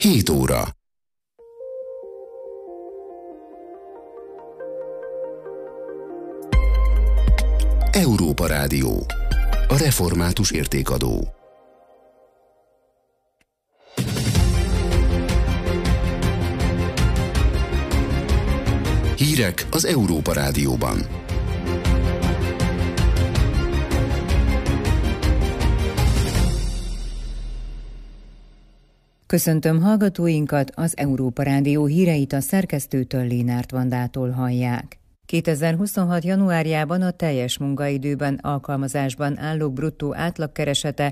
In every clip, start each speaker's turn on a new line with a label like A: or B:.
A: 7 óra. Európa Rádió. A református értékadó. Hírek az Európa Rádióban.
B: Köszöntöm hallgatóinkat, az Európa Rádió híreit a szerkesztőtől, Lénárt Vandától hallják. 2026. januárjában a teljes munkaidőben alkalmazásban állók bruttó átlagkeresete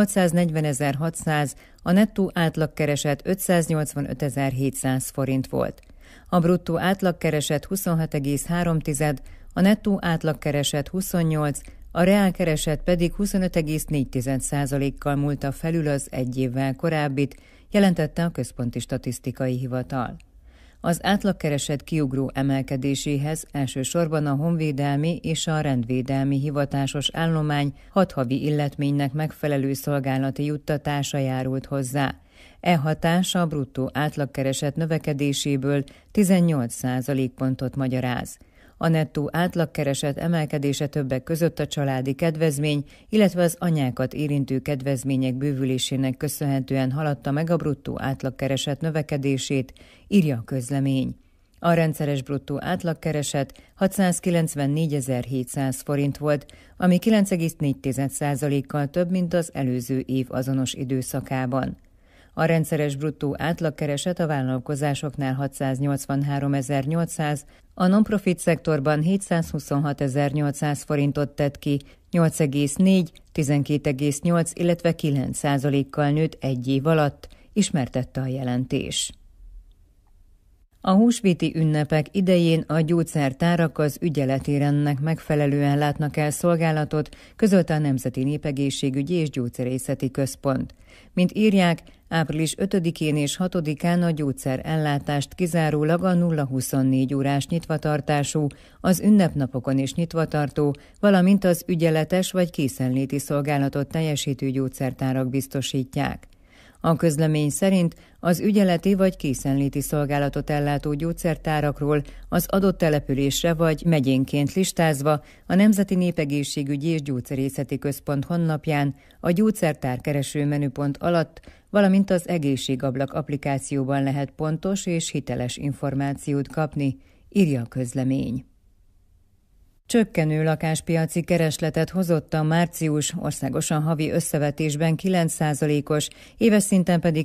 B: 840.600, a nettó átlagkereset 585.700 forint volt. A bruttó átlagkereset 26,3, a nettó átlagkereset 28, a reálkereset pedig 25,4%-kal múlta felül az egy évvel korábbit, jelentette a Központi Statisztikai Hivatal. Az átlagkereset kiugró emelkedéséhez elsősorban a honvédelmi és a rendvédelmi hivatásos állomány 6 havi illetménynek megfelelő szolgálati juttatása járult hozzá. E hatás a bruttó átlagkereset növekedéséből 18%-pontot magyaráz. A nettó átlagkereset emelkedése többek között a családi kedvezmény, illetve az anyákat érintő kedvezmények bővülésének köszönhetően haladta meg a bruttó átlagkereset növekedését, írja a közlemény. A rendszeres bruttó átlagkereset 694.700 forint volt, ami 9,4%-kal több, mint az előző év azonos időszakában. A rendszeres bruttó átlagkereset a vállalkozásoknál 683.800, a non-profit szektorban 726.800 forintot tett ki, 8,4, 12,8, illetve 9%-kal nőtt egy év alatt, ismertette a jelentés. A húsvéti ünnepek idején a gyógyszertárak az ügyeletrendnek megfelelően látnak el szolgálatot, közölte a Nemzeti Népegészségügyi és Gyógyszerészeti Központ. Mint írják, április 5-én és 6-án a gyógyszerellátást kizárólag a 0-24 órás nyitvatartású, az ünnepnapokon is nyitvatartó, valamint az ügyeletes vagy készenléti szolgálatot teljesítő gyógyszertárak biztosítják. A közlemény szerint az ügyeleti vagy készenléti szolgálatot ellátó gyógyszertárakról az adott településre vagy megyénként listázva a Nemzeti Népegészségügyi és Gyógyszerészeti Központ honlapján a gyógyszertár kereső menüpont alatt, valamint az Egészségablak applikációban lehet pontos és hiteles információt kapni, írja a közlemény. Csökkenő lakáspiaci keresletet hozott a március, országosan havi összevetésben 9%-os, éves szinten pedig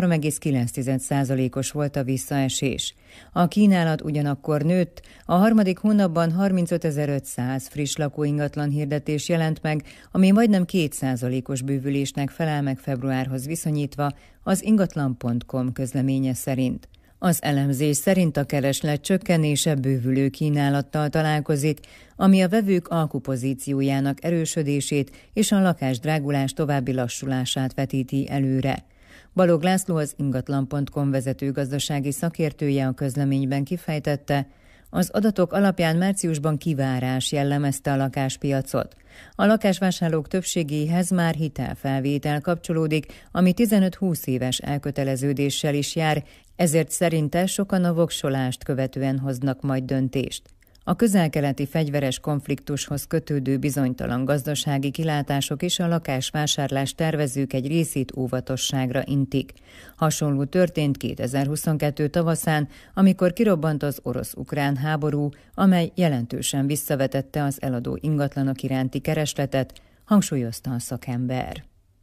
B: 13,9%-os volt a visszaesés. A kínálat ugyanakkor nőtt, a harmadik hónapban 35.500 friss lakóingatlan hirdetés jelent meg, ami majdnem 2%-os bővülésnek felel meg februárhoz viszonyítva, az ingatlan.com közleménye szerint. Az elemzés szerint a kereslet csökkenése bővülő kínálattal találkozik, ami a vevők alkupozíciójának erősödését és a lakásdrágulás további lassulását vetíti előre. Balogh László, az ingatlan.com vezető gazdasági szakértője a közleményben kifejtette, az adatok alapján márciusban kivárás jellemezte a lakáspiacot. A lakásvásárlók többségéhez már hitelfelvétel kapcsolódik, ami 15-20 éves elköteleződéssel is jár, ezért szerinte sokan a voksolást követően hoznak majd döntést. A közel-keleti fegyveres konfliktushoz kötődő bizonytalan gazdasági kilátások is a lakásvásárlás tervezők egy részét óvatosságra intik. Hasonló történt 2022 tavaszán, amikor kirobbant az orosz-ukrán háború, amely jelentősen visszavetette az eladó ingatlanok iránti keresletet, hangsúlyozta a szakember.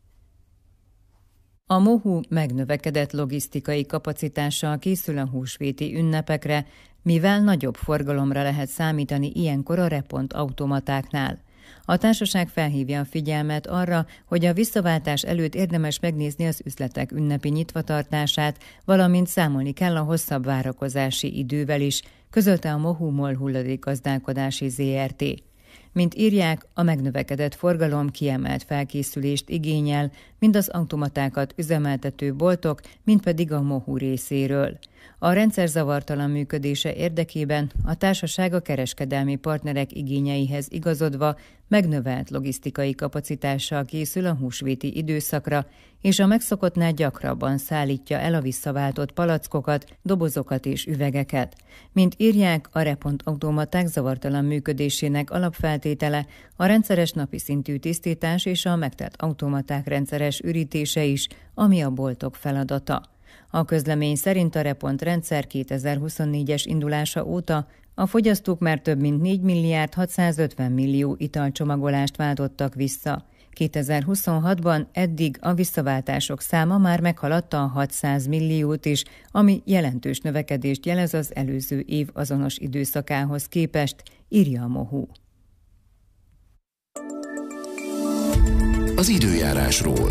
B: A MOHU megnövekedett logisztikai kapacitással készül a húsvéti ünnepekre, mivel nagyobb forgalomra lehet számítani ilyenkor a repont automatáknál. A társaság felhívja a figyelmet arra, hogy a visszaváltás előtt érdemes megnézni az üzletek ünnepi nyitvatartását, valamint számolni kell a hosszabb várakozási idővel is, közölte a MOHU MOL hulladékgazdálkodási ZRT. Mint írják, a megnövekedett forgalom kiemelt felkészülést igényel, mind az automatákat üzemeltető boltok, mind pedig a Mohu részéről. A rendszer zavartalan működése érdekében a társaság a kereskedelmi partnerek igényeihez igazodva megnövelt logisztikai kapacitással készül a húsvéti időszakra, és a megszokottnál gyakrabban szállítja el a visszaváltott palackokat, dobozokat és üvegeket. Mint írják, a repont automaták zavartalan működésének alapfeltétele a rendszeres napi szintű tisztítás és a megtelt automaták rendszeres ürítése is, ami a boltok feladata. A közlemény szerint a repont rendszer 2024-es indulása óta a fogyasztók már több mint 4 milliárd 650 millió italcsomagolást váltottak vissza. 2026-ban eddig a visszaváltások száma már meghaladta a 600 milliót is, ami jelentős növekedést jelez az előző év azonos időszakához képest, írja a Mohu.
A: Az időjárásról.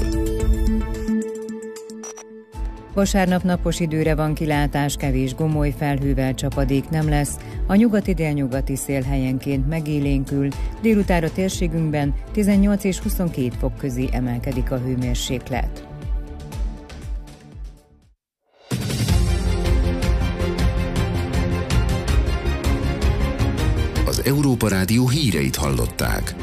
B: Vasárnap napos időre van kilátás, kevés gomoly felhővel csapadék nem lesz, a nyugati-délnyugati szél helyenként megélénkül, délután a térségünkben 18 és 22 fok közé emelkedik a hőmérséklet.
A: Az Európa Rádió híreit hallották.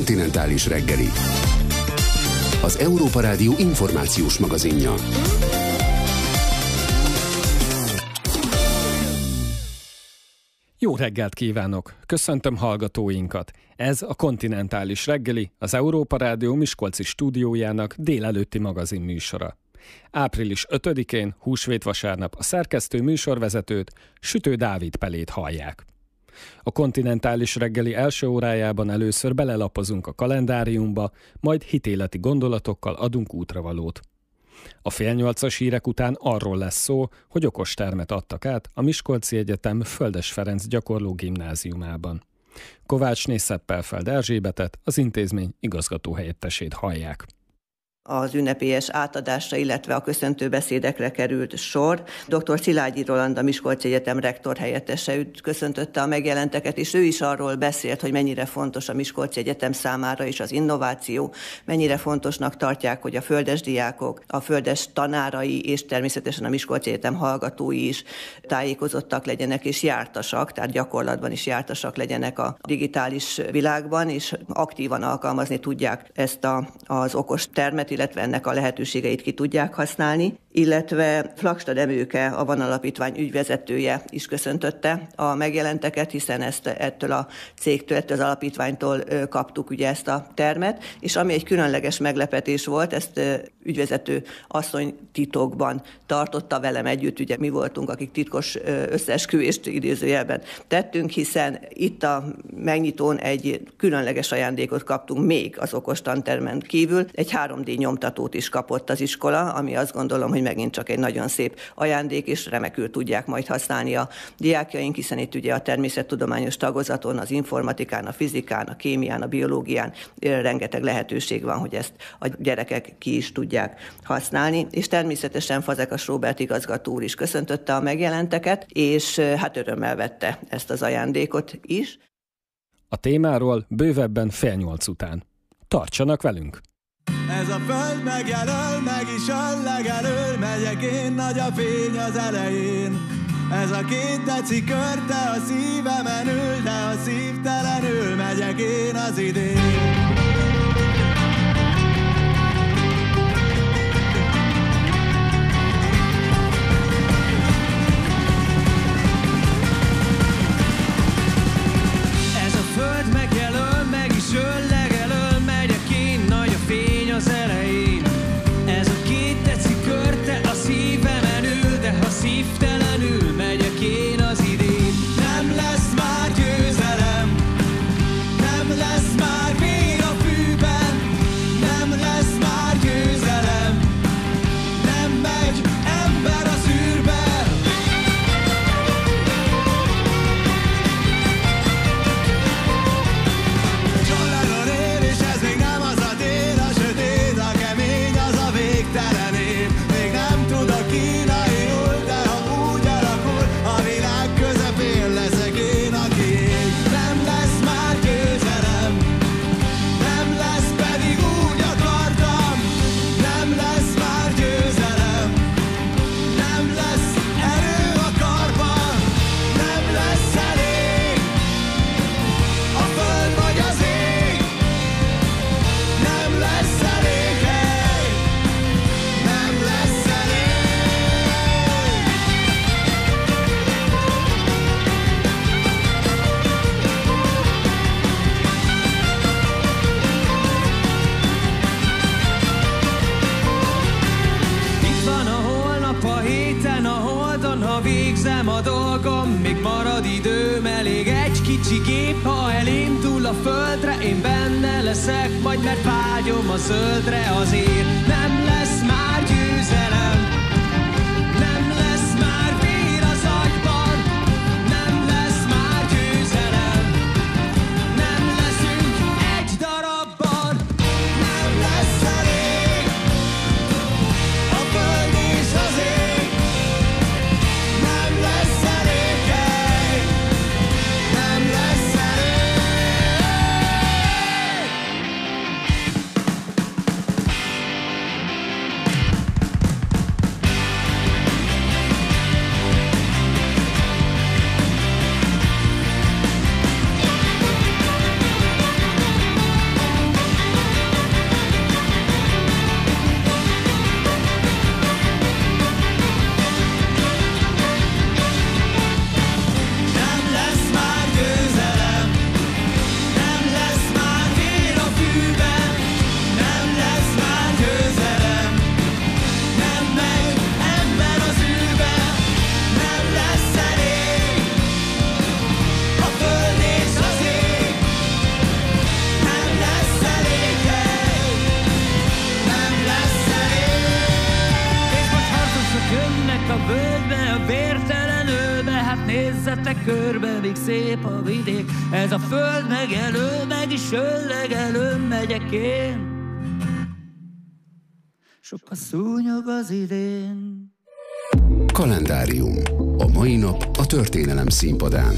A: Kontinentális reggeli. Az Európa Rádió információs magazinja.
C: Jó reggelt kívánok! Köszöntöm hallgatóinkat! Ez a Kontinentális reggeli, az Európa Rádió miskolci stúdiójának délelőtti magazinműsora. Április 5-én, húsvétvasárnap a szerkesztő műsorvezetőt, Sütő Dávid Pelét hallják. A Kontinentális reggeli első órájában először belelapozunk a kalendáriumba, majd hitéleti gondolatokkal adunk útravalót. A 7:30 hírek után arról lesz szó, hogy okostermet adtak át a Miskolci Egyetem Földes Ferenc gyakorló gimnáziumában. Kovácsné Szeppelfeld Erzsébetet, az intézmény igazgatóhelyettesét hallják.
D: Az ünnepélyes átadásra, illetve a köszöntőbeszédekre került sor. Dr. Szilágyi Roland, a Miskolci Egyetem rektor helyettese köszöntötte a megjelenteket, és ő is arról beszélt, hogy mennyire fontos a Miskolci Egyetem számára is az innováció, mennyire fontosnak tartják, hogy a földes diákok, a földes tanárai és természetesen a Miskolci Egyetem hallgatói is tájékozottak legyenek és jártasak, tehát gyakorlatban is jártasak legyenek a digitális világban, és aktívan alkalmazni tudják ezt az okostermet, illetve ennek a lehetőségeit ki tudják használni, illetve Flagstad Emőke, a Van Alapítvány ügyvezetője is köszöntötte a megjelenteket, hiszen ettől a cégtől, ettől az alapítványtól kaptuk ugye ezt a termet, és ami egy különleges meglepetés volt, ezt ügyvezető asszony titokban tartotta velem együtt, ugye mi voltunk, akik titkos összeesküvést idézőjelben tettünk, hiszen itt a megnyitón egy különleges ajándékot kaptunk még az okostantermen kívül, egy 3D nyomtatót is kapott az iskola, ami azt gondolom, hogy megint csak egy nagyon szép ajándék, és remekül tudják majd használni a diákjaink, hiszen itt ugye a természettudományos tagozaton, az informatikán, a fizikán, a kémián, a biológián rengeteg lehetőség van, hogy ezt a gyerekek ki is tudják használni, és természetesen Fazekas Róbert igazgató úr is köszöntötte a megjelenteket, és hát örömmel vette ezt az ajándékot is.
C: A témáról bővebben 7:30 után. Tartsanak velünk!
E: Ez a föld megjelöl, meg is öl, legelől, megyek én, nagy a fény az elején. Ez a 2 deci körte a szívemen ül, de a szívtelenül megyek én az idén. Ez a föld megjelöl, meg is öl, legelől, megyek én, nagy a fény az elején. Ez a 2 deci körte a szívemen ül, de ha szívtelenül megyek én az idén. Nem lesz már győzelem, nem lesz már vér a fűben, nem lesz már győzelem, nem megy ember az űrbe. John Lennon él, és ez még nem az a tél, a sötét, a kemény, az a végtelen év. Még nem tudok kínaiul, de ha úgy alakul, a világ közepén leszek én, aki ég. Nem lesz már győzelem, nem lesz, pedig úgy akartam. Nem lesz már győzelem, nem lesz erő a karban, nem lesz elég a föld vagy az ég. Nem lesz elég hely, nem lesz elég. Itt van a holnap, a héten, a holdon, ha végzem a dolgom, még marad időm elég. Egy kicsi gép, ha elindul a földre, én benne leszek, majd mert vágyom a zöldre azért. Nem lesz már győzelem, nem lesz már vér az agyban, nem lesz már győzelem, nem leszünk egy darabban, nem lesz elég a föld és az ég, nem lesz elég hely, nem lesz elég.
F: vette körbe, míg szép a vidék. Ez a föld megelő, meg is öllegelő, megyek én. Sok a szúnyog az idén.
A: Kalendárium. A mai nap a történelem színpadán.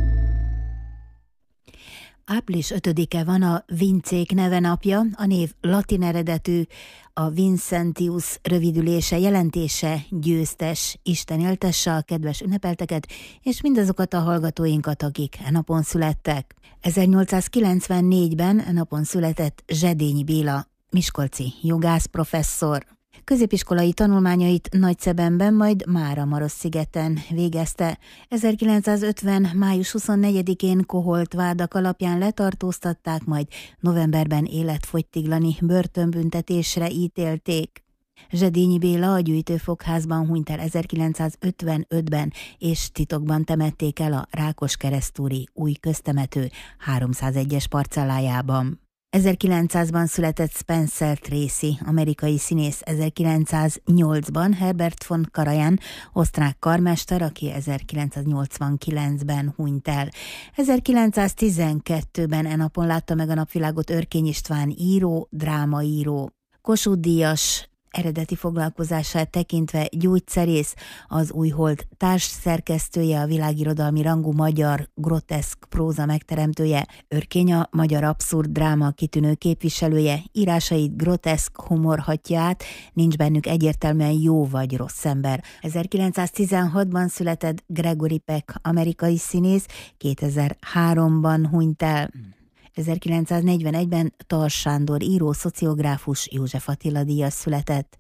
G: Április 5-e van a Vincék neve napja, a név latin eredetű, a Vincentius rövidülése, jelentése győztes. Isten éltesse a kedves ünnepelteket, és mindazokat a hallgatóinkat, akik e napon születtek. 1894-ben e napon született Zsedényi Béla, miskolci jogász professzor. Középiskolai tanulmányait Nagyszebenben, majd Mára-Marosszigeten végezte. 1950. május 24-én koholt vádak alapján letartóztatták, majd novemberben életfogytiglani börtönbüntetésre ítélték. Zsedényi Béla a gyűjtőfogházban hunyt el 1955-ben, és titokban temették el a Rákoskeresztúri új köztemető 301-es parcellájában. 1900-ban született Spencer Tracy, amerikai színész. 1908-ban Herbert von Karajan, osztrák karmester, aki 1989-ben hunyt el. 1912-ben e napon látta meg a napvilágot Örkény István író, drámaíró. Kossuth-díjas eredeti foglalkozását tekintve gyógyszerész, az Újhold társszerkesztője, a világirodalmi rangú magyar groteszk próza megteremtője, Örkény a magyar abszurd dráma kitűnő képviselője, írásait groteszk humor hatja át, nincs bennük egyértelműen jó vagy rossz ember. 1916-ban született Gregory Peck, amerikai színész, 2003-ban hunyt el. 1941-ben Tar Sándor író, szociográfus, József Attila díjas született.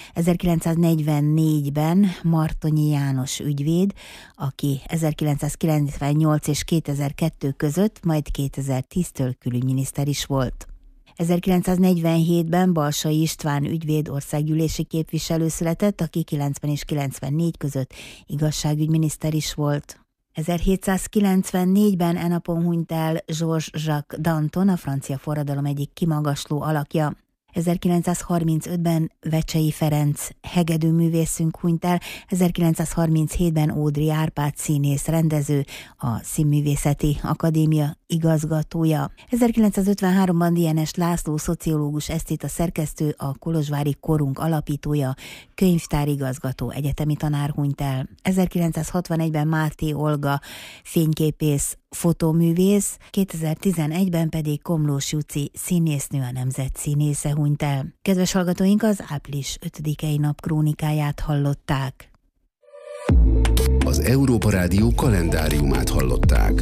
G: 1944-ben Martonyi János ügyvéd, aki 1998 és 2002 között, majd 2010-től külügyminiszter is volt. 1947-ben Balsai István ügyvéd, országgyűlési képviselő született, aki 90 és 94 között igazságügyminiszter is volt. 1794-ben e napon hunyt el Georges-Jacques Danton, a francia forradalom egyik kimagasló alakja. 1935-ben Vecsei Ferenc hegedűművészünk hunyt el, 1937-ben Ódry Árpád színész, rendező, a Színművészeti Akadémia igazgatója. 1953-ban Dienes László, szociológus, esztéta szerkesztő, a kolozsvári Korunk alapítója, könyvtárigazgató, egyetemi tanár hunyt el. 1961-ben Máté Olga, fényképész, fotóművész, 2011-ben pedig Komlós Juci színésznő, a nemzet színésze hunyt el. Kedves hallgatóink, az április 5-i nap krónikáját hallották.
A: Az Európa Rádió kalendáriumát hallották.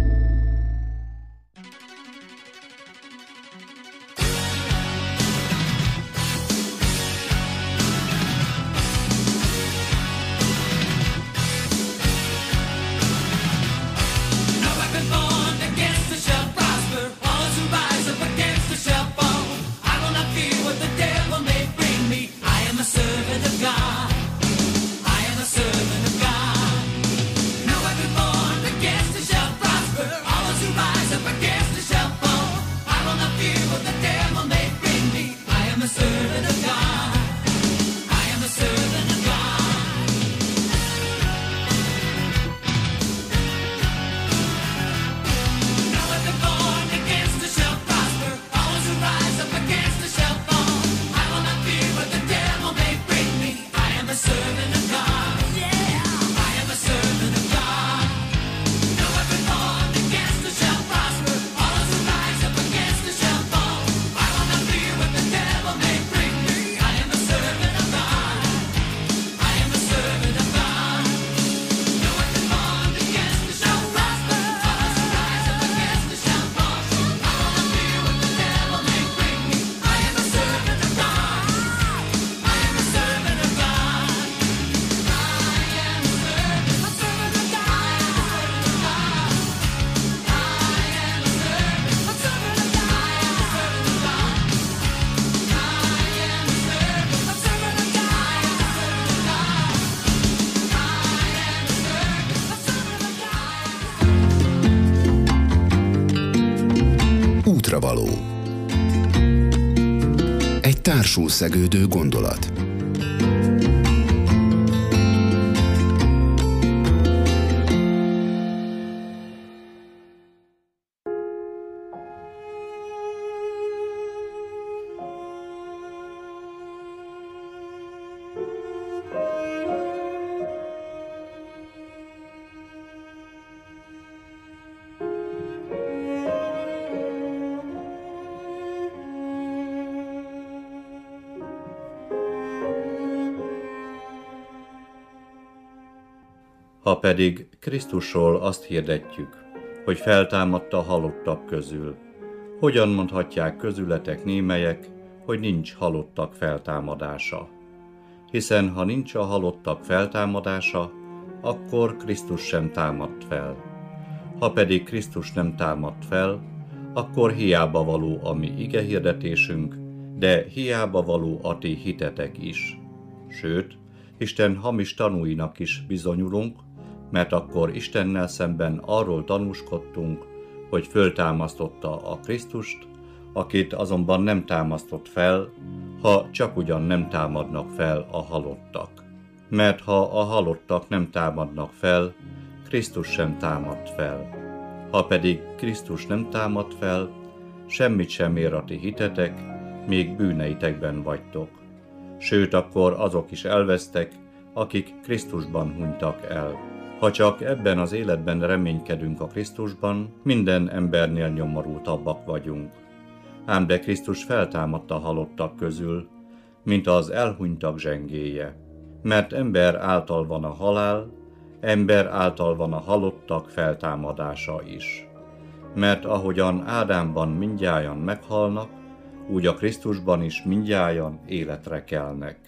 A: Útravaló. Egy társul szegődő gondolat.
H: Ha pedig Krisztusról azt hirdetjük, hogy feltámadt a halottak közül, hogyan mondhatják közületek némelyek, hogy nincs halottak feltámadása? Hiszen ha nincs a halottak feltámadása, akkor Krisztus sem támadt fel. Ha pedig Krisztus nem támadt fel, akkor hiába való a mi igehirdetésünk, de hiába való a ti hitetek is. Sőt, Isten hamis tanúinak is bizonyulunk, mert akkor Istennel szemben arról tanúskodtunk, hogy föltámasztotta a Krisztust, akit azonban nem támasztott fel, ha csak ugyan nem támadnak fel a halottak. Mert ha a halottak nem támadnak fel, Krisztus sem támadt fel. Ha pedig Krisztus nem támad fel, semmit sem ér a ti hitetek, még bűneitekben vagytok. Sőt, akkor azok is elvesztek, akik Krisztusban hunytak el. Ha csak ebben az életben reménykedünk a Krisztusban, minden embernél nyomorultabbak vagyunk. Ám de Krisztus feltámadt a halottak közül, mint az elhunytak zsengéje. Mert ember által van a halál, ember által van a halottak feltámadása is. Mert ahogyan Ádámban mindnyájan meghalnak, úgy a Krisztusban is mindnyájan életre kelnek.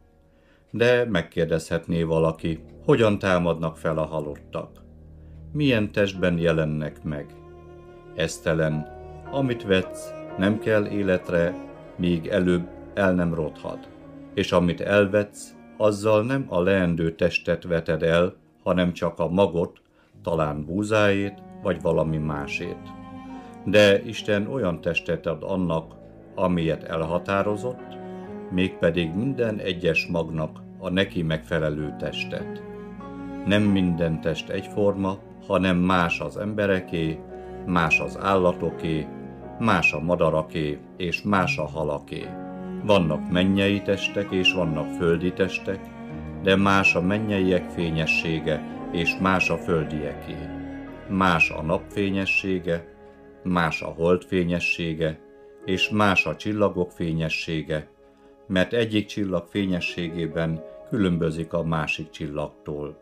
H: De megkérdezhetné valaki, hogyan támadnak fel a halottak? Milyen testben jelennek meg? Esztelen, amit vetsz, nem kell életre, míg előbb el nem rothad. És amit elvetsz, azzal nem a leendő testet veted el, hanem csak a magot, talán búzáét, vagy valami másét. De Isten olyan testet ad annak, amilyet elhatározott, mégpedig minden egyes magnak a neki megfelelő testet. Nem minden test egyforma, hanem más az embereké, más az állatoké, más a madaraké, és más a halaké. Vannak mennyei testek, és vannak földi testek, de más a mennyeiek fényessége, és más a földieké. Más a nap fényessége, más a hold fényessége, és más a csillagok fényessége, mert egyik csillag fényességében különbözik a másik csillagtól.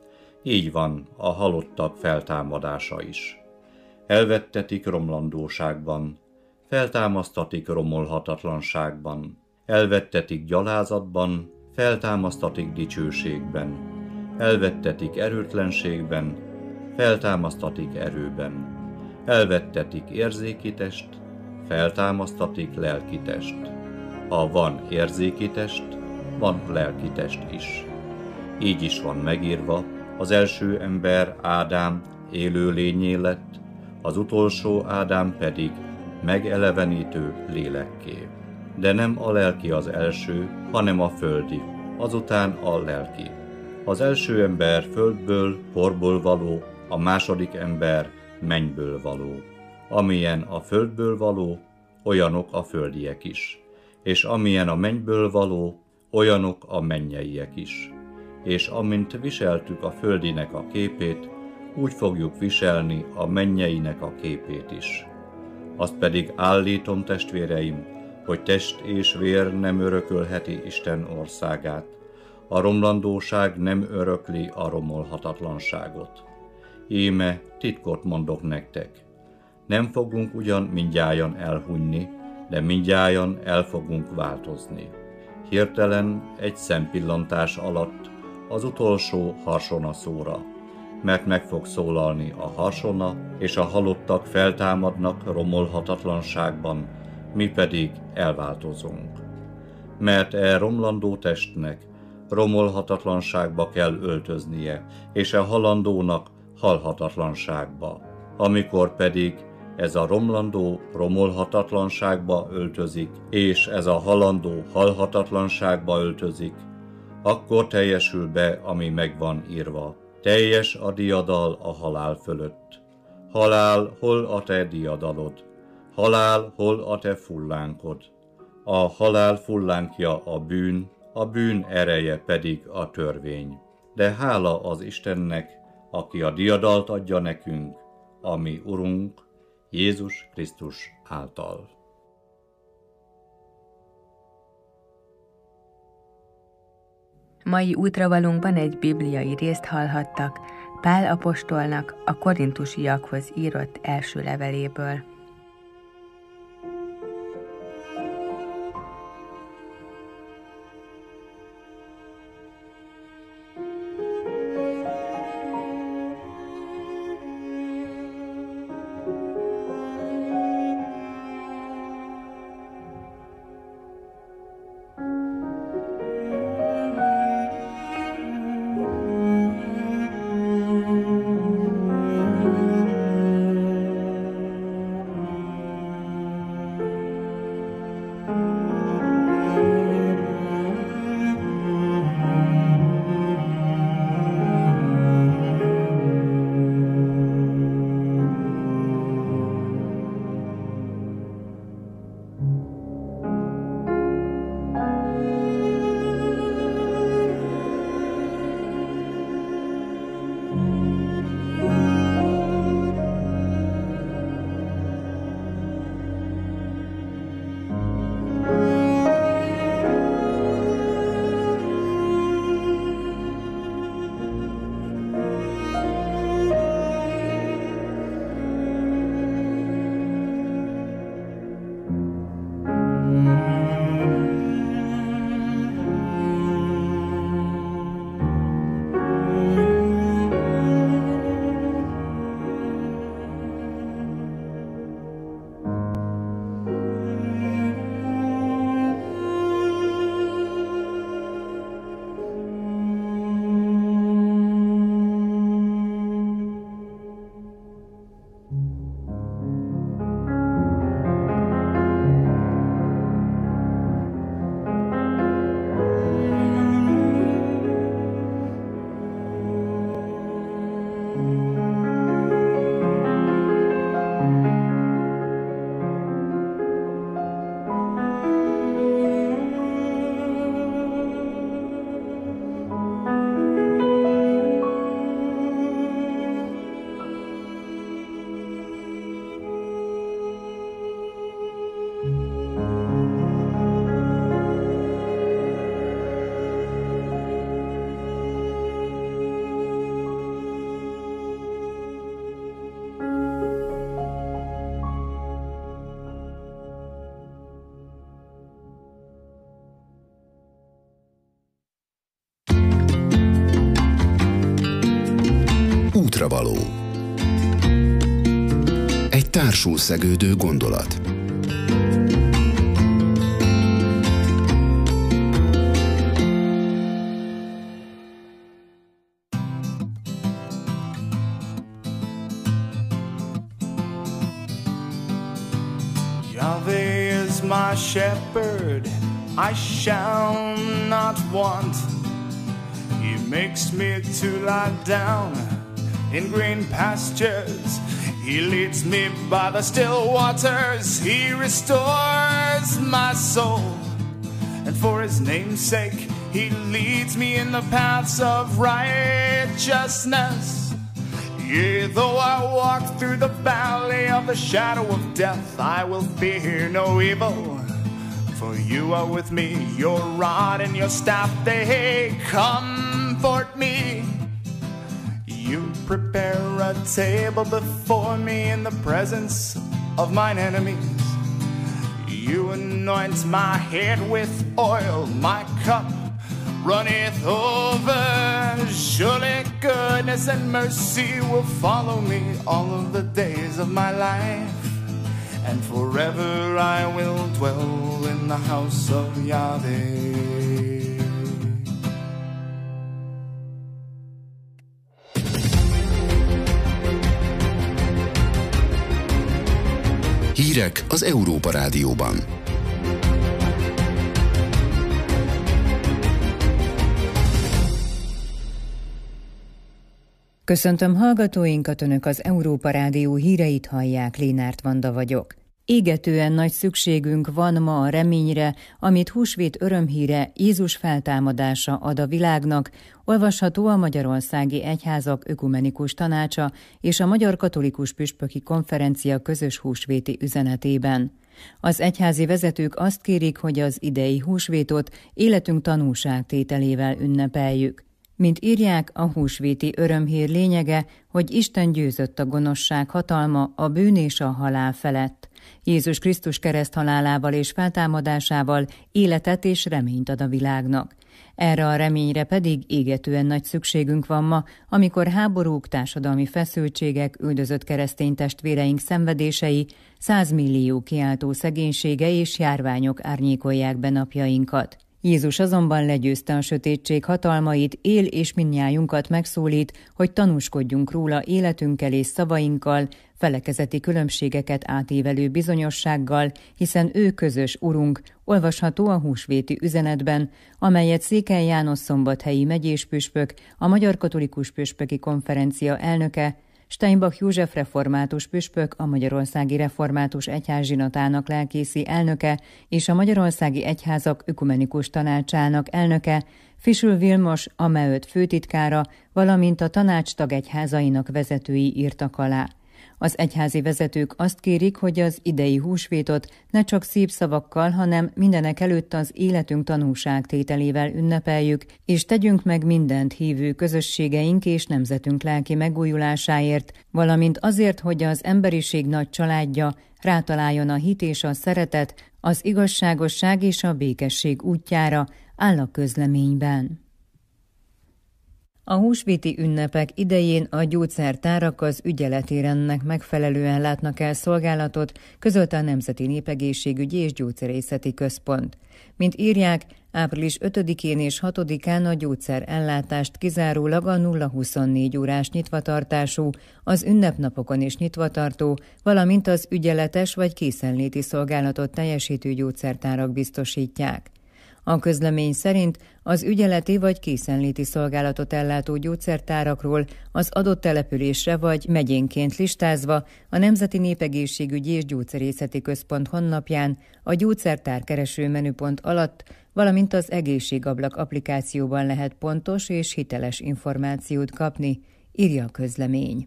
H: Így van a halottak feltámadása is. Elvettetik romlandóságban, feltámasztatik romolhatatlanságban, elvettetik gyalázatban, feltámasztatik dicsőségben, elvettetik erőtlenségben, feltámasztatik erőben, elvettetik érzéki test, feltámasztatik lelki test. Ha van érzéki test, van lelki test is. Így is van megírva, az első ember Ádám élő lényé lett, az utolsó Ádám pedig megelevenítő lélekké. De nem a lelki az első, hanem a földi, azután a lelki. Az első ember földből, porból való, a második ember mennyből való. Amilyen a földből való, olyanok a földiek is. És amilyen a mennyből való, olyanok a mennyeiek is. És amint viseltük a földinek a képét, úgy fogjuk viselni a mennyeinek a képét is. Azt pedig állítom, testvéreim, hogy test és vér nem örökölheti Isten országát. A romlandóság nem örökli a romolhatatlanságot. Íme titkot mondok nektek. Nem fogunk ugyan mindnyájan elhunyni, de mindnyájan el fogunk változni. Hirtelen egy szempillantás alatt az utolsó harsona szóra, mert meg fog szólalni a harsona, és a halottak feltámadnak romolhatatlanságban, mi pedig elváltozunk. Mert romlandó testnek romolhatatlanságba kell öltöznie, és a halandónak halhatatlanságba. Amikor pedig ez a romlandó romolhatatlanságba öltözik, és ez a halandó halhatatlanságba öltözik, akkor teljesül be, ami megvan írva. Teljes a diadal a halál fölött. Halál, hol a te diadalod? Halál, hol a te fullánkod? A halál fullánkja a bűn ereje pedig a törvény. De hála az Istennek, aki a diadalt adja nekünk, a mi Urunk, Jézus Krisztus által.
I: Mai útravalónkban egy bibliai részt hallhattak, Pál apostolnak a korintusiakhoz írott első leveléből.
A: Útravaló. Egy társul szegődő gondolat.
J: Yahweh is my shepherd, I shall not want. He makes me to lie down in green pastures. He leads me by the still waters. He restores my soul. And for his name's sake, he leads me in the paths of righteousness. Yea, though I walk through the valley of the shadow of death, I will fear no evil. For you are with me, your rod and your staff, they comfort me. You prepare a table before me in the presence of mine enemies. You anoint my head with oil, my cup runneth over. Surely goodness and mercy will follow me all of the days of my life, and forever I will dwell in the house of Yahweh.
A: Hírek az Európa Rádióban.
B: Köszöntöm hallgatóinkat, Önök az Európa Rádió híreit hallják, Lénárt Vanda vagyok. Égetően nagy szükségünk van ma a reményre, amit húsvét örömhíre, Jézus feltámadása ad a világnak, olvasható a Magyarországi Egyházak Ökumenikus Tanácsa és a Magyar Katolikus Püspöki Konferencia közös húsvéti üzenetében. Az egyházi vezetők azt kérik, hogy az idei húsvétot életünk tanúságtételével ünnepeljük. Mint írják, a húsvéti örömhír lényege, hogy Isten győzött a gonoszság hatalma, a bűn és a halál felett. Jézus Krisztus kereszthalálával és feltámadásával életet és reményt ad a világnak. Erre a reményre pedig égetően nagy szükségünk van ma, amikor háborúk, társadalmi feszültségek, üldözött keresztény testvéreink szenvedései, 100 millió kiáltó szegénysége és járványok árnyékolják be napjainkat. Jézus azonban legyőzte a sötétség hatalmait, él és mindnyájunkat megszólít, hogy tanúskodjunk róla életünkkel és szavainkkal, felekezeti különbségeket átívelő bizonyossággal, hiszen ő közös Urunk, olvasható a húsvéti üzenetben, amelyet Székely János szombathelyi megyéspüspök, a Magyar Katolikus Püspöki Konferencia elnöke, Steinbach József református püspök, a Magyarországi Református Egyházzsinatának lelkészi elnöke és a Magyarországi Egyházak Ökumenikus Tanácsának elnöke, Fisül Vilmos, a MEÖT főtitkára, valamint a tanács tagegyházainak vezetői írtak alá. Az egyházi vezetők azt kérik, hogy az idei húsvétot ne csak szép szavakkal, hanem mindenek előtt az életünk tanúságtételével ünnepeljük, és tegyünk meg mindent hívő közösségeink és nemzetünk lelki megújulásáért, valamint azért, hogy az emberiség nagy családja rátaláljon a hit és a szeretet, az igazságosság és a békesség útjára, áll a közleményben. A húsvéti ünnepek idején a gyógyszertárak az ügyeletérennek megfelelően látnak el szolgálatot, közölte a Nemzeti Népegészségügyi és Gyógyszerészeti Központ. Mint írják, április 5-én és 6-án a gyógyszerellátást kizárólag a 0-24 órás nyitvatartású, az ünnepnapokon is nyitvatartó, valamint az ügyeletes vagy készenléti szolgálatot teljesítő gyógyszertárak biztosítják. A közlemény szerint az ügyeleti vagy készenléti szolgálatot ellátó gyógyszertárakról az adott településre vagy megyénként listázva a Nemzeti Népegészségügyi és Gyógyszerészeti Központ honlapján a gyógyszertár kereső menüpont alatt, valamint az Egészségablak applikációban lehet pontos és hiteles információt kapni, írja a közlemény.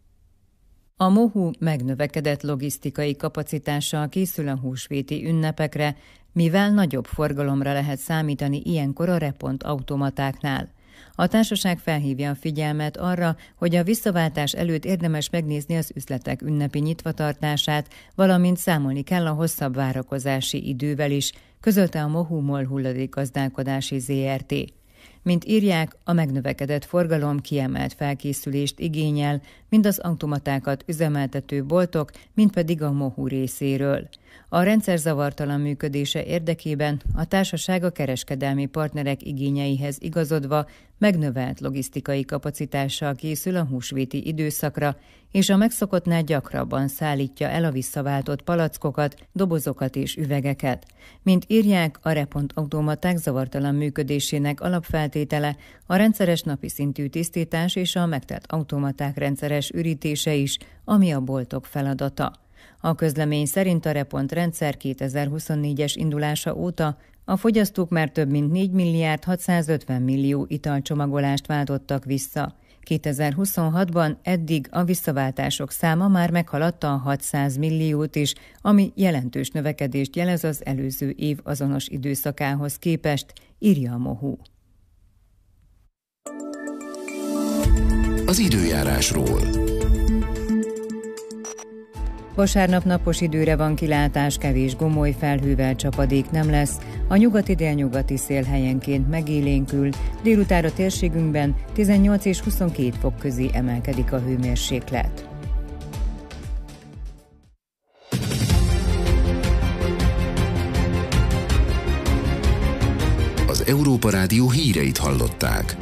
B: A MOHU megnövekedett logisztikai kapacitással készül a húsvéti ünnepekre, mivel nagyobb forgalomra lehet számítani ilyenkor a repont automatáknál. A társaság felhívja a figyelmet arra, hogy a visszaváltás előtt érdemes megnézni az üzletek ünnepi nyitvatartását, valamint számolni kell a hosszabb várakozási idővel is, közölte a MOHU MOL hulladékgazdálkodási ZRT. Mint írják, a megnövekedett forgalom kiemelt felkészülést igényel, mind az automatákat üzemeltető boltok, mind pedig a MOHU részéről. A rendszer zavartalan működése érdekében a társaság a kereskedelmi partnerek igényeihez igazodva megnövelt logisztikai kapacitással készül a húsvéti időszakra, és a megszokottnál gyakrabban szállítja el a visszaváltott palackokat, dobozokat és üvegeket. Mint írják, a repont automaták zavartalan működésének alapfeltétele a rendszeres napi szintű tisztítás és a megtelt automaták rendszeres ürítése is, ami a boltok feladata. A közlemény szerint a repont rendszer 2024-es indulása óta a fogyasztók már több mint 4 milliárd 650 millió italcsomagolást váltottak vissza. 2026-ban eddig a visszaváltások száma már meghaladta a 600 milliót is, ami jelentős növekedést jelez az előző év azonos időszakához képest, írja a MOHU.
A: Az időjárásról.
B: Vasárnap napos időre van kilátás, kevés gomoly felhővel csapadék nem lesz, a nyugati-délnyugati szél helyenként megélénkül, délutánra térségünkben 18 és 22 fok közé emelkedik a hőmérséklet.
A: Az Európa Rádió híreit hallották.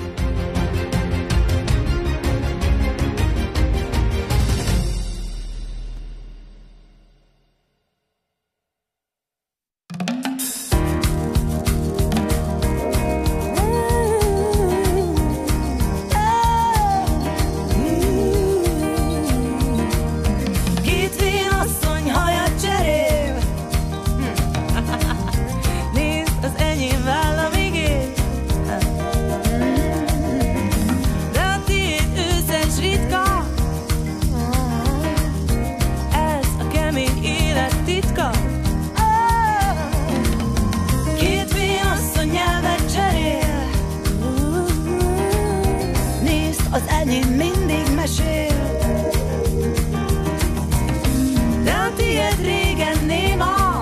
K: enyém mindig mesél, de a tiéd régen néma,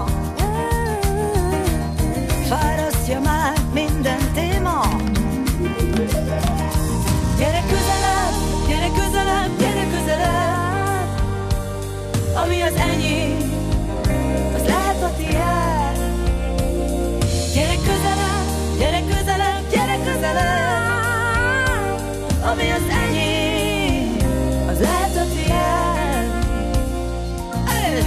K: fárasztja már minden téma. Gyere közelebb, gyere közelebb, gyere közelebb, ami az enyém, az lehet a tiéd. Gyere közelebb, gyere közelebb, gyere közelebb, ami az enyém, az lehet a tiéd. Hey!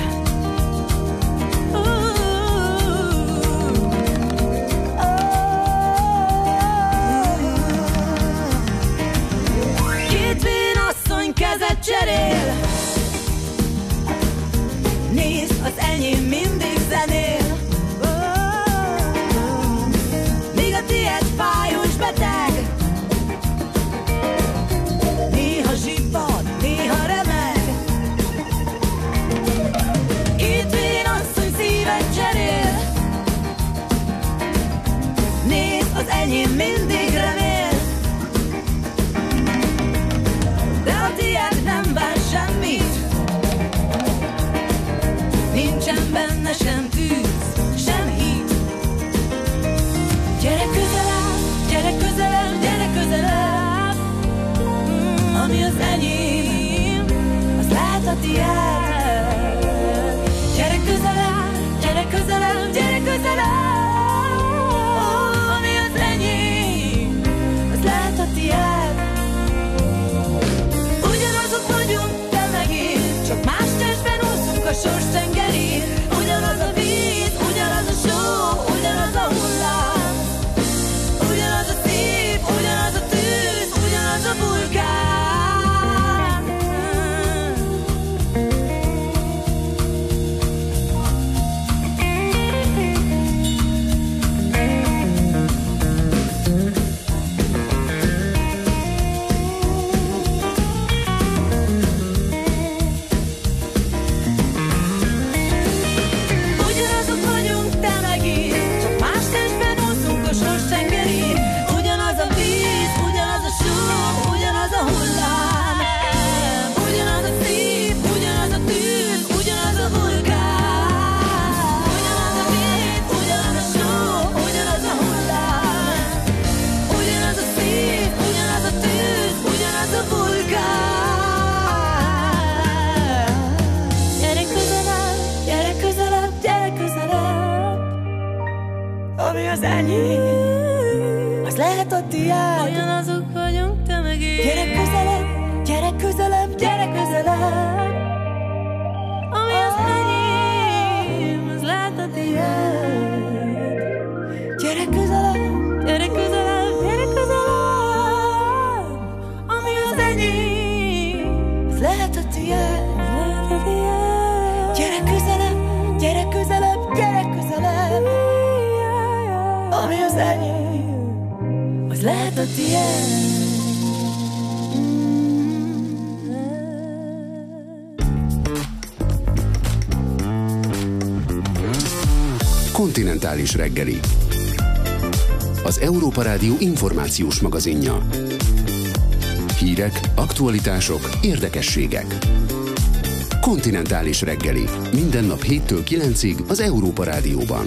K: Két vénasszony kezet cserél, nézd, az enyém mindig zenél, míg a tiéd fájós beteg, néha zsibbad, néha remeg. Két vénasszony szívet cserél, nézd, az enyém mindig remél, de a tiéd nem vár semmit, nincsen benne sem tűz, sem hit. Gyere közelebb, gyere közelebb, gyere közelebb, ami az enyém, az lehet a tiéd. Gyere közelebb, gyere közelebb, gyere közelebb, ami az enyém, az lehet a tiéd. Ugyanazok vagyunk, te meg én, csak más testben úszunk a sors tengerén. Ugyanaz a víz, ugyanaz a só, ugyanaz a hullám, ugyanaz a szív, ugyanaz a tűz, ugyanaz a vulkán. Ugyanazok vagyunk, te meg én, csak más testben úszunk a sors tengerén. Ugyanaz a víz, ugyanaz a só, ugyanaz a hullám, ugyanaz a szív, ugyanaz a tűz, ugyanaz a vulkán. Ugyanaz a víz, ugyanaz a só, ugyanaz a hullám, ugyanaz a szív, ugyanaz a tűz, ugyanaz a vulkán. Gyere közelebb, gyere közelebb, gyere közelebb, ami az enyém, az lehet a tiéd. Ugyanazok vagyunk, te meg én. Gyere közelebb, gyere közelebb, gyere közelebb, ami az enyém, az lehet a tiéd. Gyere közelebb, gyere közelebb, gyere közelebb, ami az enyém, az lehet a tiéd. Gyere közelebb, gyere közelebb, gyere közelebb, ami az enyém, az lehet a tiéd.
A: Kontinentális reggeli. Az Európa Rádió információs magazinja. Hírek, aktualitások, érdekességek. Kontinentális reggeli. Minden nap 7-től 9-ig az Európa Rádióban.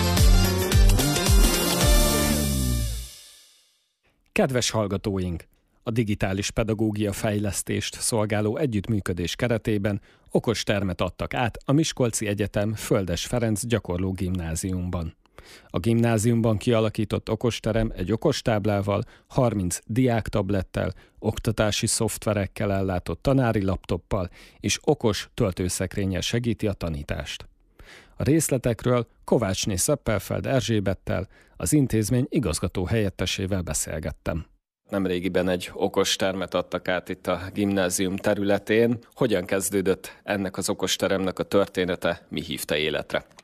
C: Kedves hallgatóink! A digitális pedagógia fejlesztést szolgáló együttműködés keretében okostermet adtak át a Miskolci Egyetem Földes Ferenc gyakorló gimnáziumban. A gimnáziumban kialakított okosterem egy okostáblával, 30 diáktablettel, oktatási szoftverekkel ellátott tanári laptoppal és okos töltőszekrényel segíti a tanítást. A részletekről Kovácsné Szeppelfeld Erzsébettel, az intézmény igazgató helyettesével beszélgettem. Nemrégiben egy okostermet adtak át itt a gimnázium területén. Hogyan kezdődött ennek az okosteremnek a története, mi hívta életre?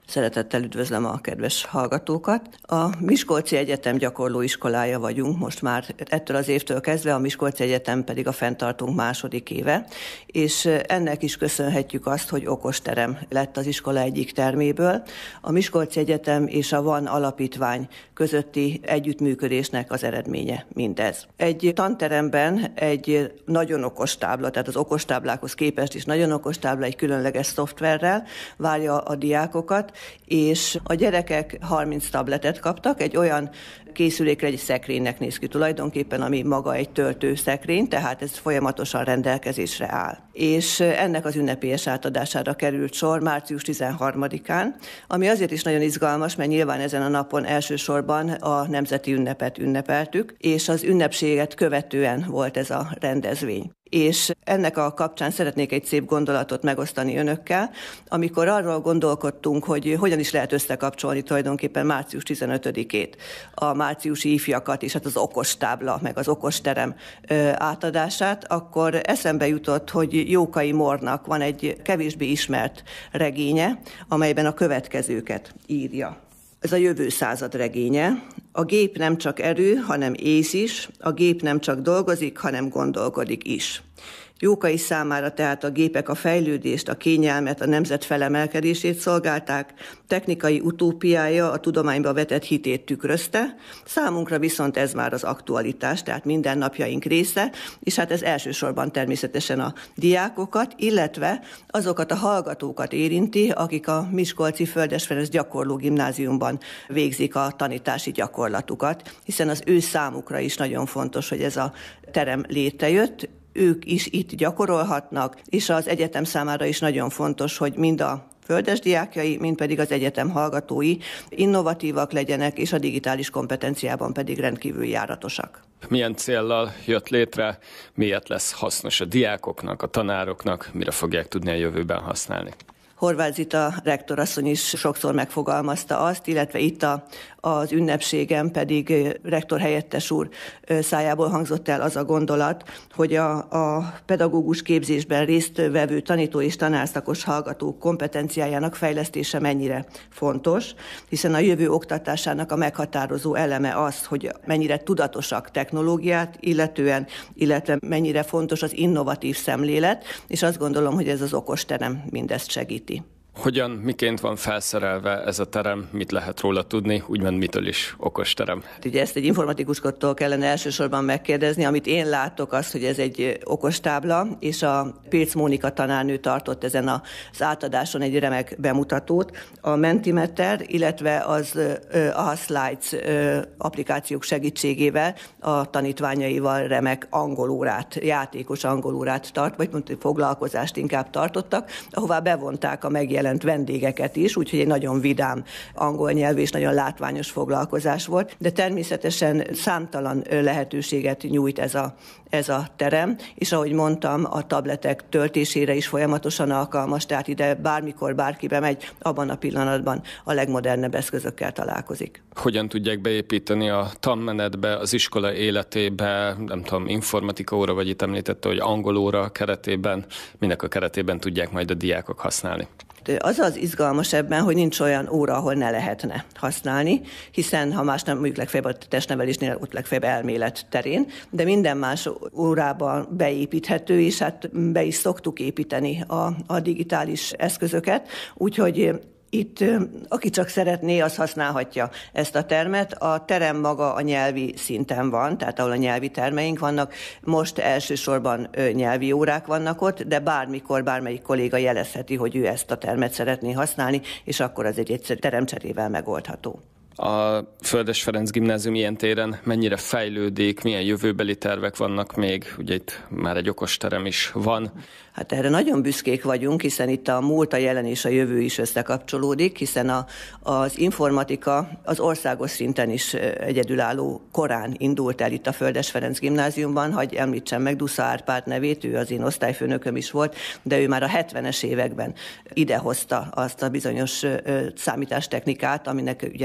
D: Szeretettel üdvözlöm a kedves hallgatókat. A Miskolci Egyetem gyakorlóiskolája vagyunk most már ettől az évtől kezdve, a Miskolci Egyetem pedig a fenntartunk második éve, és ennek is köszönhetjük azt, hogy okosterem lett az iskola egyik terméből. A Miskolci Egyetem és a VAN alapítvány közötti együttműködésnek az eredménye mindez. Egy tanteremben egy nagyon okos tábla, tehát az okostáblákhoz képest is nagyon okos tábla egy különleges szoftverrel várja a diákokat, és a gyerekek 30 tabletet kaptak, egy olyan készülékre, egy szekrénynek néz ki tulajdonképpen, ami maga egy töltőszekrény, tehát ez folyamatosan rendelkezésre áll. És ennek az ünnepélyes átadására került sor március 13-án, ami azért is nagyon izgalmas, mert nyilván ezen a napon elsősorban a nemzeti ünnepet ünnepeltük, és az ünnepséget követően volt ez a rendezvény. És ennek a kapcsán szeretnék egy szép gondolatot megosztani önökkel, amikor arról gondolkodtunk, hogy hogyan is lehet összekapcsolni tulajdonképpen március 15-ét, a márciusi ifjakat és hát az okostábla, meg az okosterem átadását, akkor eszembe jutott, hogy Jókai Mornak van egy kevésbé ismert regénye, amelyben a következőket írja. Ez a jövő század regénye. A gép nem csak erő, hanem ész is, a gép nem csak dolgozik, hanem gondolkodik is. Jókai számára tehát a gépek a fejlődést, a kényelmet, a nemzet felemelkedését szolgálták, technikai utópiája a tudományba vetett hitét tükrözte, számunkra viszont ez már az aktualitás, tehát mindennapjaink része, és hát ez elsősorban természetesen a diákokat, illetve azokat a hallgatókat érinti, akik a Miskolci Földes Ferenc Gyakorló Gimnáziumban végzik a tanítási gyakorlatukat, hiszen az ő számukra is nagyon fontos, hogy ez a terem létrejött, ők is itt gyakorolhatnak, és az egyetem számára is nagyon fontos, hogy mind a földes diákjai, mind pedig az egyetem hallgatói innovatívak legyenek, és a digitális kompetenciában pedig rendkívül járatosak.
C: Milyen céllal jött létre, miért lesz hasznos a diákoknak, a tanároknak, mire fogják tudni a jövőben használni?
D: Horváth Zita rektorasszony is sokszor megfogalmazta azt, illetve itt az ünnepségen pedig rektor helyettes úr szájából hangzott el az a gondolat, hogy a pedagógus képzésben résztvevő tanító és tanárszakos hallgatók kompetenciájának fejlesztése mennyire fontos, hiszen a jövő oktatásának a meghatározó eleme az, hogy mennyire tudatosak technológiát illetően, illetve mennyire fontos az innovatív szemlélet, és azt gondolom, hogy ez az okosterem mindezt segíti.
C: Hogyan, miként van felszerelve ez a terem, mit lehet róla tudni, úgymond mitől is okosterem?
D: Ugye ezt egy informatikuskodtól kellene elsősorban megkérdezni, amit én látok az, hogy ez egy okostábla, és a Pirc Mónika tanárnő tartott ezen az átadáson egy remek bemutatót. A Mentimeter, illetve az a Slides applikációk segítségével a tanítványaival remek angolórát, játékos angolórát tart, vagy mondjuk foglalkozást inkább tartottak, ahová bevonták a megjelent vendégeket is, úgyhogy egy nagyon vidám angol nyelvű és nagyon látványos foglalkozás volt, de természetesen számtalan lehetőséget nyújt ez a terem, és ahogy mondtam, a tabletek töltésére is folyamatosan alkalmas, tehát ide bármikor bárki bemegy, abban a pillanatban a legmodernebb eszközökkel találkozik.
C: Hogyan tudják beépíteni a tanmenetbe, az iskola életébe, nem tudom, informatika óra, vagy itt említette, hogy angol óra keretében, minek a keretében tudják majd a diákok használni?
D: Az az izgalmas ebben, hogy nincs olyan óra, ahol ne lehetne használni, hiszen ha más nem, mondjuk legfeljebb a testnevelésnél, ott legfeljebb elmélet terén, de minden más órában beépíthető, és hát be is szoktuk építeni a digitális eszközöket, úgyhogy itt, aki csak szeretné, az használhatja ezt a termet. A terem maga a nyelvi szinten van, tehát ahol a nyelvi termeink vannak. Most elsősorban nyelvi órák vannak ott, de bármikor bármelyik kolléga jelezheti, hogy ő ezt a termet szeretné használni, és akkor az egy egyszerű teremcserével megoldható.
C: A Földes Ferenc Gimnázium ilyen téren mennyire fejlődik, milyen jövőbeli tervek vannak még? Ugye itt már egy okosterem is van.
D: Hát erre nagyon büszkék vagyunk, hiszen itt a múlt, a jelen és a jövő is összekapcsolódik, hiszen az informatika az országos szinten is egyedülálló korán indult el itt a Földes Ferenc Gimnáziumban, hagy említsem meg Dusza Árpád nevét, ő az én osztályfőnököm is volt, de ő már a 70-es években idehozta azt a bizonyos számítástechnikát, aminek ugye nagyon-nagyon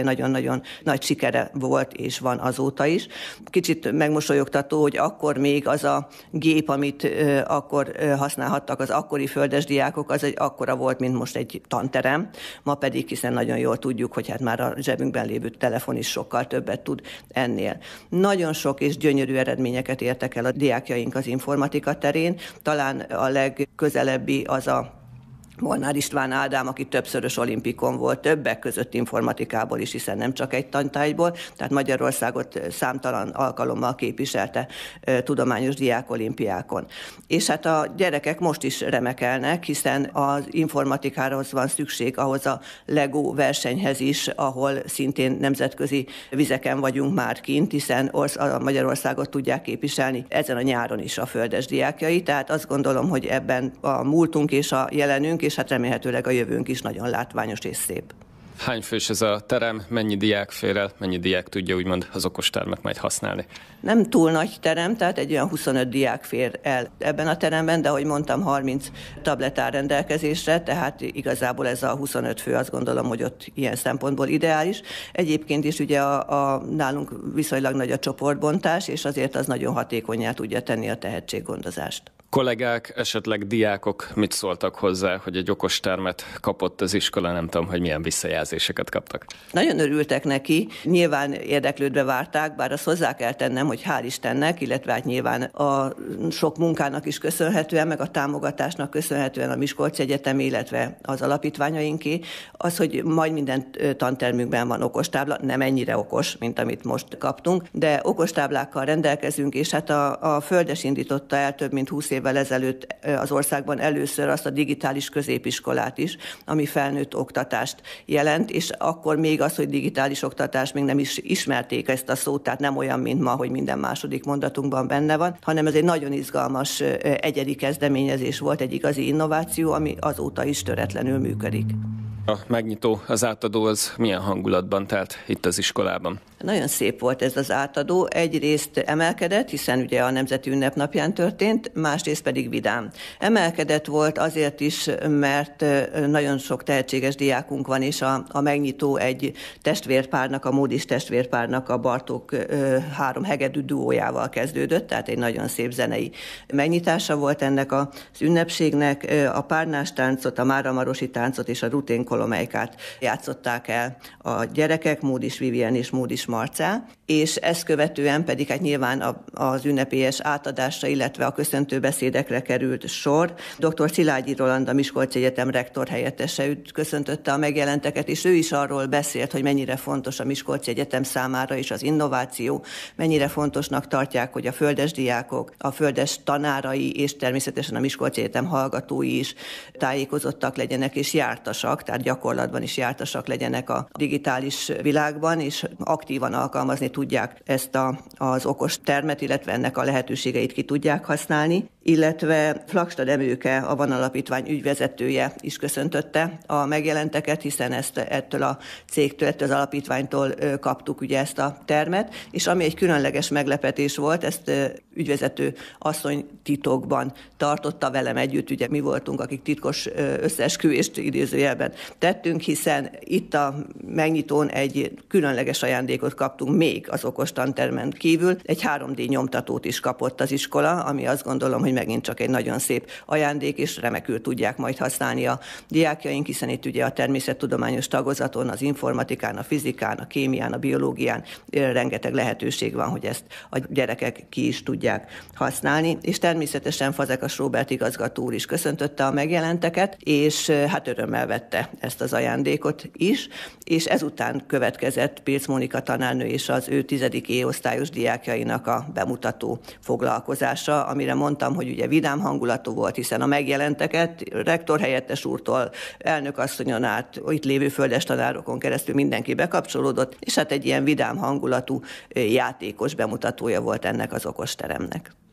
D: nagyon nagy sikere volt, és van azóta is. Kicsit megmosolyogtató, hogy akkor még az a gép, amit akkor használhattak az akkori földes diákok, az egy akkora volt, mint most egy tanterem. Ma pedig, hiszen nagyon jól tudjuk, hogy hát már a zsebünkben lévő telefon is sokkal többet tud ennél. Nagyon sok és gyönyörű eredményeket értek el a diákjaink az informatika terén. Talán a legközelebbi az a Molnár István Ádám, aki többszörös olimpikon volt, többek között informatikából is, hiszen nem csak egy tantárgyból, tehát Magyarországot számtalan alkalommal képviselte tudományos diákolimpiákon. És hát a gyerekek most is remekelnek, hiszen az informatikához van szükség, ahhoz a Lego versenyhez is, ahol szintén nemzetközi vizeken vagyunk már kint, hiszen a Magyarországot tudják képviselni ezen a nyáron is a földes diákjai, tehát azt gondolom, hogy ebben a múltunk és a jelenünk, és hát remélhetőleg a jövőnk is nagyon látványos és szép.
C: Hány fős ez a terem, mennyi diák fér el, mennyi diák tudja úgymond az okostermet majd használni?
D: Nem túl nagy terem, tehát egy olyan 25 diák fér el ebben a teremben, de ahogy mondtam, 30 tablet áll rendelkezésre, tehát igazából ez a 25 fő, azt gondolom, hogy ott ilyen szempontból ideális. Egyébként is ugye nálunk viszonylag nagy a csoportbontás, és azért az nagyon hatékonnyá tudja tenni a tehetséggondozást.
C: Kollégák, esetleg diákok mit szóltak hozzá, hogy egy okostermet kapott az iskola, nem tudom, hogy milyen visszajelzéseket kaptak?
D: Nagyon örültek neki, nyilván érdeklődve várták, bár azt hozzá kell tennem, hogy hál' Istennek, illetve hát nyilván a sok munkának is köszönhetően, meg a támogatásnak köszönhetően a Miskolci Egyetem, illetve az alapítványainké, az, hogy majd minden tantermünkben van okostábla, nem ennyire okos, mint amit most kaptunk, de okostáblákkal rendelkezünk, és hát a Földes indította el több mint 20 évvel ezelőtt az országban először azt a digitális középiskolát is, ami felnőtt oktatást jelent, és akkor még az, hogy digitális oktatás, még nem is ismerték ezt a szót, tehát nem olyan, mint ma, hogy minden második mondatunkban benne van, hanem ez egy nagyon izgalmas egyedi kezdeményezés volt, egy igazi innováció, ami azóta is töretlenül működik.
C: A megnyitó, az átadó az milyen hangulatban telt itt az iskolában?
D: Nagyon szép volt ez az átadó. Egyrészt emelkedett, hiszen ugye a Nemzeti Ünnepnapján történt, másrészt pedig vidám. Emelkedett volt azért is, mert nagyon sok tehetséges diákunk van, és a megnyitó egy testvérpárnak, a Módis testvérpárnak a Bartók 3 hegedű duójával kezdődött, tehát egy nagyon szép zenei megnyitása volt ennek az ünnepségnek. A párnás táncot, a Máramarosi táncot és a Rutén Kolomejkát játszották el a gyerekek, Módis Vivien és Módis Marcá, és ezt követően pedig hát nyilván az ünnepélyes átadásra, illetve a köszöntő beszédekre került sor. Dr. Szilágyi Roland, a Miskolci Egyetem rektor helyettese köszöntötte a megjelenteket, és ő is arról beszélt, hogy mennyire fontos a Miskolci Egyetem számára is az innováció, mennyire fontosnak tartják, hogy a földes diákok, a földes tanárai és természetesen a Miskolci Egyetem hallgatói is tájékozottak legyenek és jártasak, tehát gyakorlatban is jártasak legyenek a digitális világban, és aktívan alkalmazni tudják ezt az okos termet, illetve ennek a lehetőségeit ki tudják használni, illetve Flagstad Emőke, a Van Alapítvány ügyvezetője is köszöntötte a megjelenteket, hiszen ettől a cégtől, ettől az alapítványtól kaptuk ugye ezt a termet, és ami egy különleges meglepetés volt, ezt ügyvezető asszony titokban tartotta velem együtt, ugye mi voltunk, akik titkos összeesküvést idézőjelben tettünk, hiszen itt a megnyitón egy különleges ajándékot kaptunk még az okos tantermen kívül, egy 3D nyomtatót is kapott az iskola, ami azt gondolom, hogy megint csak egy nagyon szép ajándék, és remekül tudják majd használni a diákjaink, hiszen itt ugye a természettudományos tagozaton, az informatikán, a fizikán, a kémián, a biológián rengeteg lehetőség van, hogy ezt a gyerekek ki is tudják használni, és természetesen Fazekas Róbert igazgató úr is köszöntötte a megjelenteket, és hát örömmel vette ezt az ajándékot is, és ezután következett Pirc Mónika tanárnő és az ő 10. E-osztályos diákjainak a bemutató foglalkozása, amire mondtam, hogy ugye vidám hangulatú volt, hiszen a megjelenteket rektor helyettes úrtól, elnökasszonyon át, itt lévő földes tanárokon keresztül mindenki bekapcsolódott, és hát egy ilyen vidám hangulatú játékos bemutatója volt ennek az okosteremnek.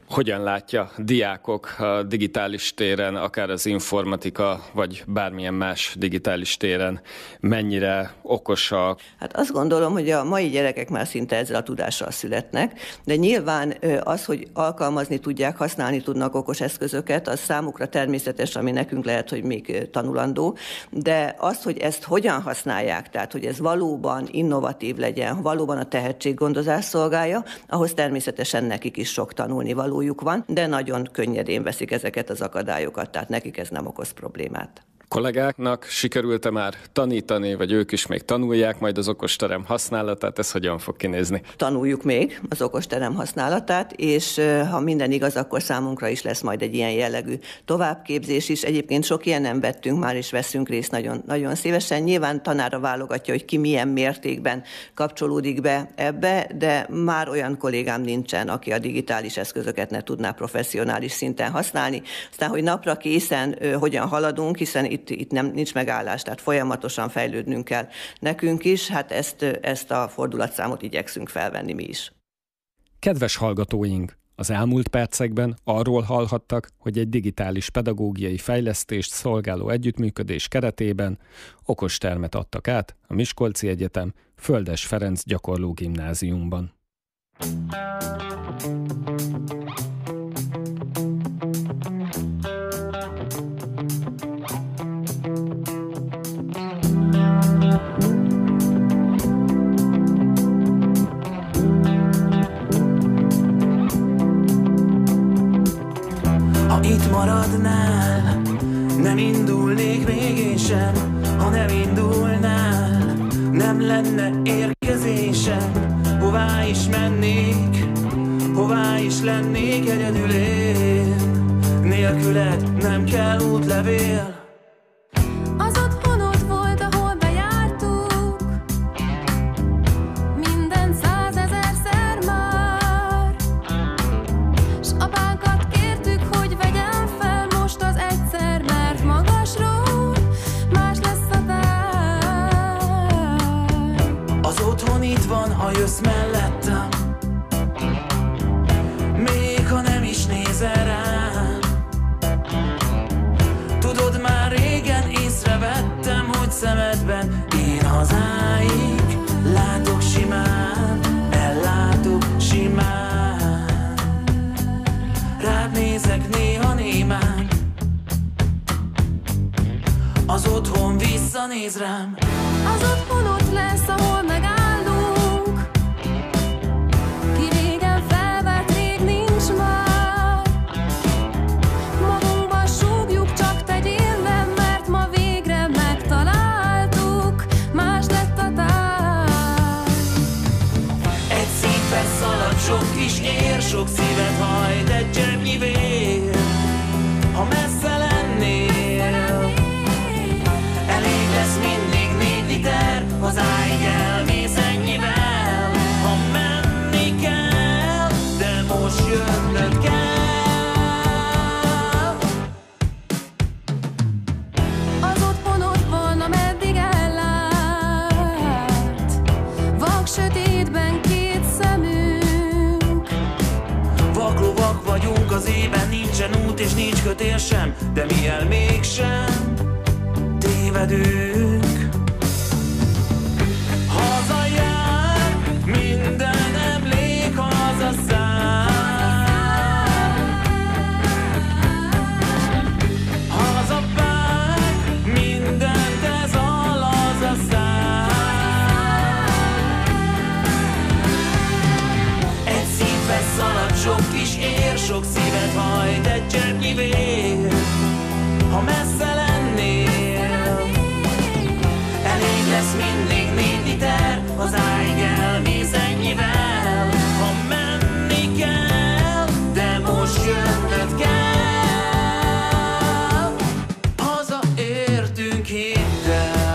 C: Hogyan látja diákok a digitális téren, akár az informatika, vagy bármilyen más digitális téren, mennyire okosak?
D: Hát azt gondolom, hogy a mai gyerekek már szinte ezzel a tudással születnek, de nyilván az, hogy alkalmazni tudják, használni tudnak okos eszközöket, az számukra természetes, ami nekünk lehet, hogy még tanulandó, de az, hogy ezt hogyan használják, tehát hogy ez valóban innovatív legyen, valóban a tehetséggondozás szolgálja, ahhoz természetesen nekik is sok tanulni való van, de nagyon könnyedén veszik ezeket az akadályokat, tehát nekik ez nem okoz problémát.
C: Kollégáknak sikerült-e már tanítani, vagy ők is még tanulják majd az okosterem használatát? Ez hogyan fog kinézni?
D: Tanuljuk még az okosterem használatát, és ha minden igaz, akkor számunkra is lesz majd egy ilyen jellegű továbbképzés is. Egyébként sok ilyenen vettünk már, és veszünk részt nagyon, nagyon szívesen. Nyilván tanára válogatja, hogy ki milyen mértékben kapcsolódik be ebbe, de már olyan kollégám nincsen, aki a digitális eszközöket ne tudná professzionális szinten használni. Aztán, hogy napra készen hogyan haladunk, hiszen itt nincs megállás, tehát folyamatosan fejlődnünk kell nekünk is, hát ezt a fordulatszámot igyekszünk felvenni mi is.
C: Kedves hallgatóink! Az elmúlt percekben arról hallhattak, hogy egy digitális pedagógiai fejlesztést szolgáló együttműködés keretében okostermet adtak át a Miskolci Egyetem Földes Ferenc gyakorló gimnáziumban.
E: Itt maradnál, nem indulnék még én sem. Ha nem indulnál, nem lenne érkezésem. Hová is mennék, hová is lennék egyedül én. Nélküled nem kell útlevél.
K: Az otthonod volt, ahol bejártuk, minden 100 000-szer már. S apánkat kértük, hogy vegyen fel most az egyszer, mert magasról más lesz a táj.
E: Az otthon itt van, ha jössz mellettem, még ha nem is nézel rám. Tudod, már régen észrevettem, hogy szemedben én hazáig látok simán, ellátok simán. Rád nézek néha némán, az otthon visszanéz rám.
K: Az otthon ott lesz, ahol megállunk, ki régen felvett, rég nincs már. Magunkban súgjuk, csak tegyél le, mert ma végre megtaláltuk, más lett a táj.
E: Egy szívbe szalad sok kis ér, sok szívet hajt egy zsebnyi vér. Ha messze lennél, elég lesz mindig 4 liter, hazáig elmész ennyivel. Ha menni kell, de most jönnöd kell.
K: Az otthon ott van, ameddig ellát, vak sötétben 2 szemünk.
E: Vaklovak vagyunk az ében, nincsen út és nincs kötél sem, de mi el mégsem tévedünk. Hazajár, minden emlék hazaszáll. Hazapár, mindent ez a laza szál. Egy szívbe szalad sok kis ér, sok szívet hajt egy zsebnyi vér. Ha messze lennél, elég lesz mindig 4 liter, hazáig elmész ennyivel. Ha menni kell, de most jönnöd kell. Hazaértünk, hidd el.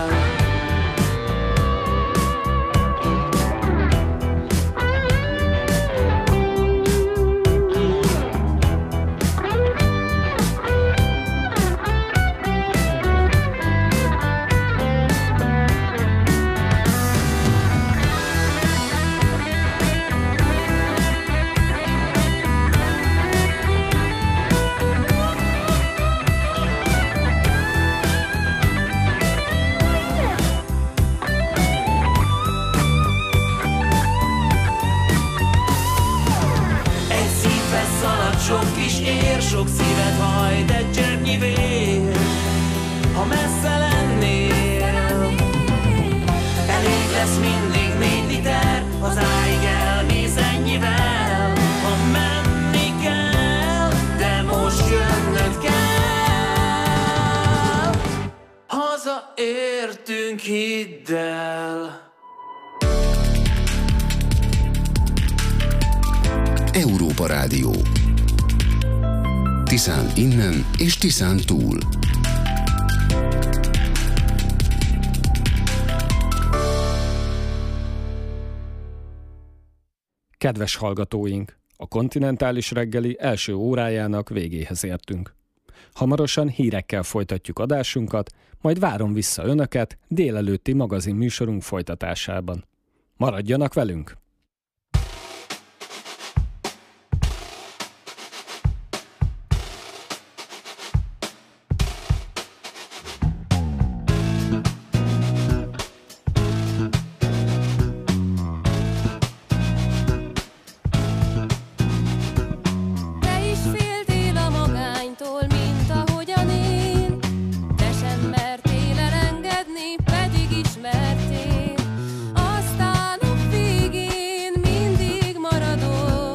F: Beszalad sok kis ér, sok szívet hajt egy cseppnyi vér. Ha messze lennél, elég lesz mindig 4 liter, hazáig elmész ennyivel. Ha menni kell, de most jönnöd kell. Hazaértünk, hidd el.
A: Európa Rádió. Tiszán innen és Tiszán túl.
C: Kedves hallgatóink! A kontinentális reggeli első órájának végéhez értünk. Hamarosan hírekkel folytatjuk adásunkat, majd várom vissza Önöket délelőtti magazin műsorunk folytatásában. Maradjanak velünk!
K: Aztán a végén mindig maradok.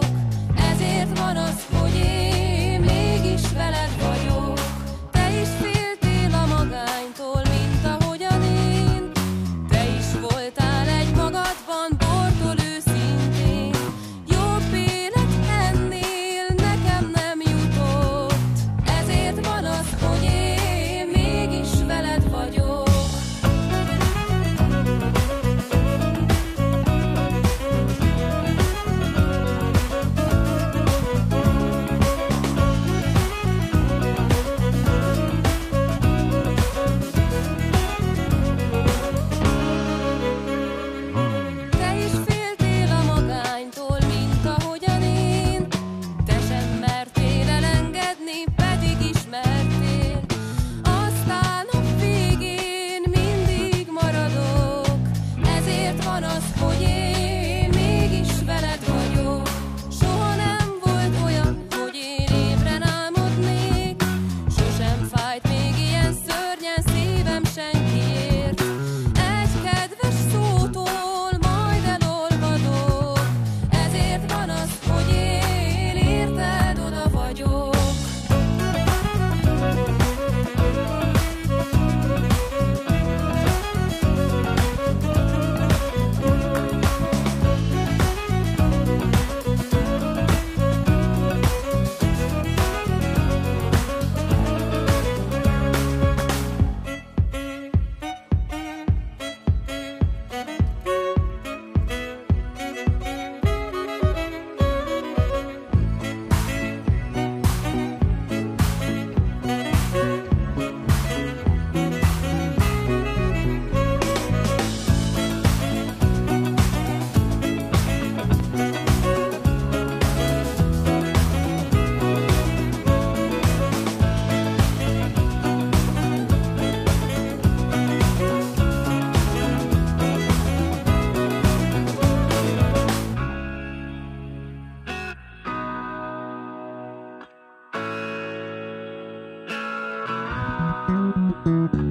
L: Thank you.